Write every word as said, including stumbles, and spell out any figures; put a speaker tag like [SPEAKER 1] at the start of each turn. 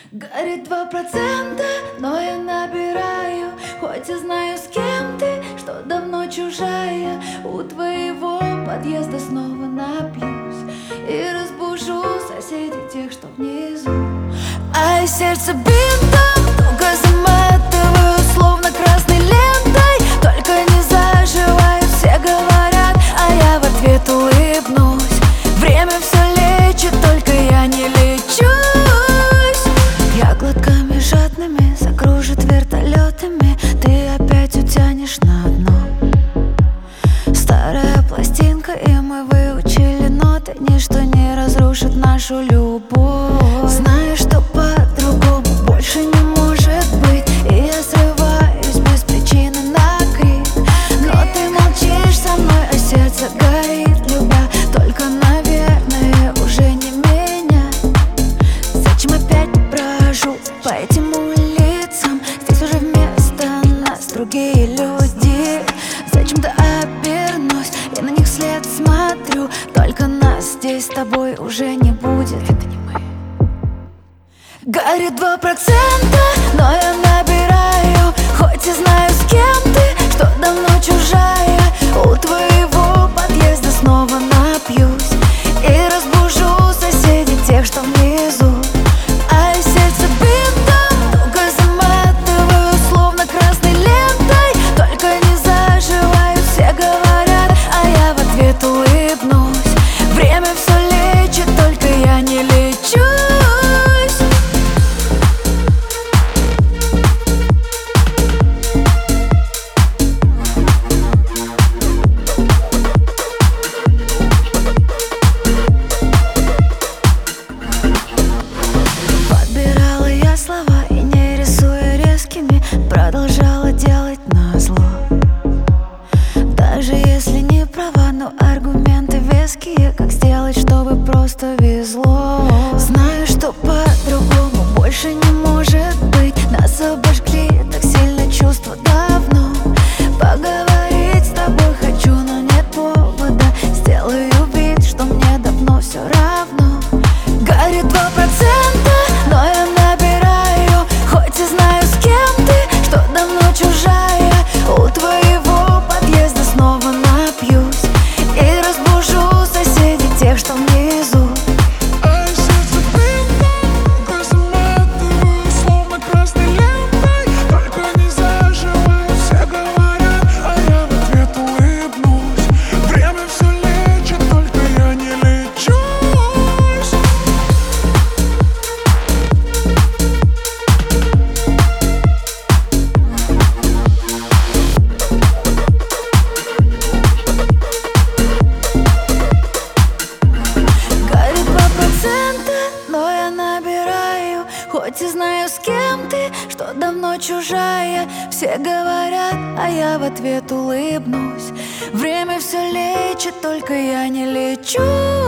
[SPEAKER 1] Горит два процента, но я набираю. Хоть и знаю, с кем ты, что давно чужая. У твоего подъезда снова напьюсь и разбужу соседей, тех, что внизу. А сердце бинтом туго заматываю, словно красной лентой. Только не заживаю, все говорят, а я в ответ улыбнусь. Время все лечит, только я не лечусь. Я глотками жадными закружит вертолетами. Ты опять утянешь на дно. Старая пластинка, и мы выучили ноты. Ничто не разрушит нашу любовь. Знаешь, что по-другому больше не может быть. И я срываюсь без причины на крик. Но ты молчишь со мной, а сердце горит, любя. Только, наверное, уже не меня. Зачем опять брожу по этим улицам? Здесь уже вместо нас другие люди. Зачем-то обернусь и на них след смотрю. Только нас здесь с тобой уже не будет. Это не мы. Горит два процента, но я набираю. Хоть и знаю, с кем ты, что давно чужая. У твоего подъезда снова напьюсь и разбужу соседей, тех, что внизу. А сердце бинтом туго заматываю, словно красной лентой. Только не заживаю, все говорят, а я в ответ улыбнусь. Время все лечит, только я не лечусь. Подбирала я слова и, не рисуя резкими, продолжала делать назло. Даже если не права, но аргументы веские. Как сделать, чтобы просто везло? Знаю, что по-другому больше не может быть. Нас обожгли так сильно чувства давно. Поговорить с тобой хочу, но нет повода. Сделаю вид, что мне давно все равно. Горит два процента, но я набираю. Хоть и знаю, с кем ты, что давно чужая. У твоего подъезда снова напьюсь и разбужу соседей, тех, что внизу.
[SPEAKER 2] А сердце бинтом туго заматываю, словно красной лентой. Только не заживаю, все говорят, а я в ответ улыбнусь. Время все лечит, только я не лечусь.
[SPEAKER 1] Горит два процента, но я набираю. Хоть и знаю, с кем ты, что давно чужая. Все говорят, а я в ответ улыбнусь. Время все лечит, только я не лечусь.